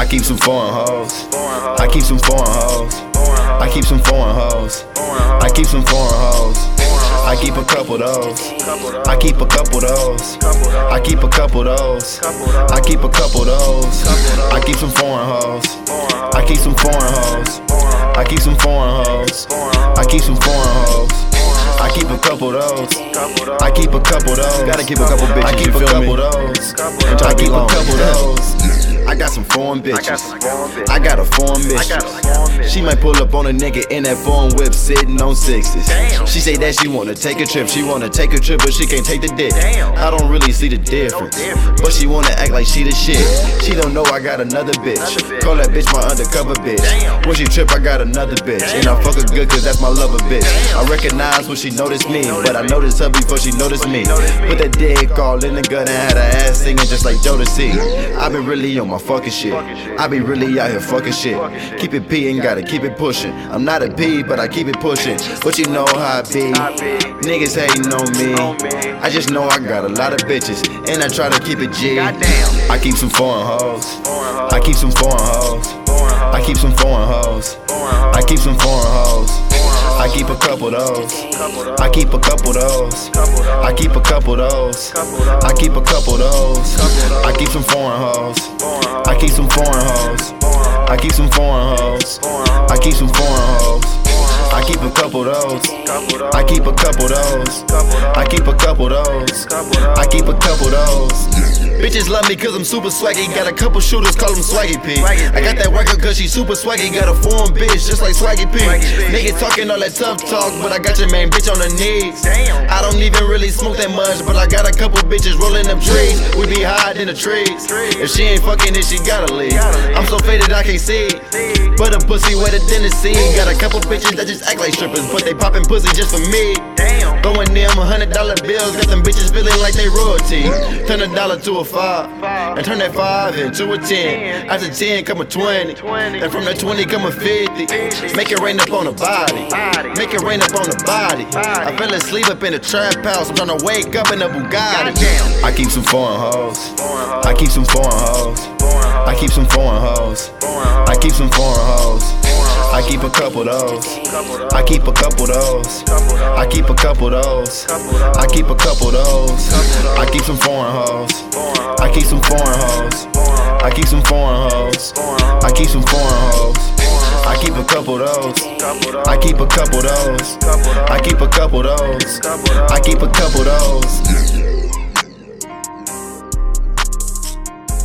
keep some foreign hoes. I keep some foreign hoes. I keep some foreign hoes. I keep some foreign hoes. I keep a couple those. I keep a couple those. I keep a couple those. I keep a couple those. I keep some foreign hoes. I keep some foreign hoes. I keep some foreign hoes. I keep some foreign hoes. I keep a couple those. I keep a couple those. Gotta keep a couple bitches. I keep a couple those. I keep a couple those. I got some foreign bitches. I got a foreign mistress. She might pull up on a nigga in that foreign whip sitting on sixes. She say that she wanna take a trip. She wanna take a trip, but she can't take the dick. I don't really see the difference, but she wanna act like she the shit. She don't know I got another bitch. Call that bitch my undercover bitch. When she trip, I got another bitch, and I fuck her good cause that's my lover bitch. I recognize when she noticed me, but I noticed her before she noticed me. Put that dick all in the gun and had her ass singing just like Jodeci. I been really on my fucking shit. I be really out here fucking shit. Keep it P and gotta keep it pushing. I'm not a P, but I keep it pushing. But you know how I be. Niggas hating on me. I just know I got a lot of bitches, and I try to keep it G. I keep some foreign hoes. I keep some foreign hoes. I keep some foreign hoes. I keep some foreign hoes. I keep a couple those. I keep a couple those. I keep a couple those. I keep a couple those. I keep some foreign hoes. I keep some foreign hoes. I keep some foreign hoes. I keep some foreign hoes. I keep a couple those. I keep a couple those. I keep a couple those. I keep a couple those. Bitches love me cause I'm super swaggy. Got a couple shooters, call them Swaggy P. I got that worker cause she super swaggy. Got a foreign bitch just like Swaggy P. Niggas talking all that tough talk, but I got your main bitch on the knees. I don't even really smoke that much, but I got a couple bitches rolling them trees. We be high in the trees. If she ain't fucking then she gotta leave. I'm so faded I can't see, but a pussy wetter than the sea. Got a couple bitches that just act like strippers, but they poppin' pussy just for me. Throwing them $100 bills, got them bitches feeling like they royalty. Turn $1 to a 5, and turn that 5 into a 10. After 10 come a 20, and from that 20 come a 50. Make it rain up on the body, make it rain up on the body. I fell asleep up in the trap house, I'm tryna wake up in a Bugatti. I keep some foreign hoes. I keep some foreign hoes. I keep some foreign hoes. I keep some foreign hoes. I keep a couple those. I keep a couple those. I keep a couple those. I keep a couple those. I keep some foreign hoes. I keep some foreign hoes. I keep some foreign hoes. I keep some foreign hoes. I keep a couple those. I keep a couple those. I keep a couple those. I keep a couple those.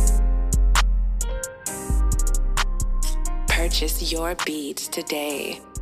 Purchase your beats today.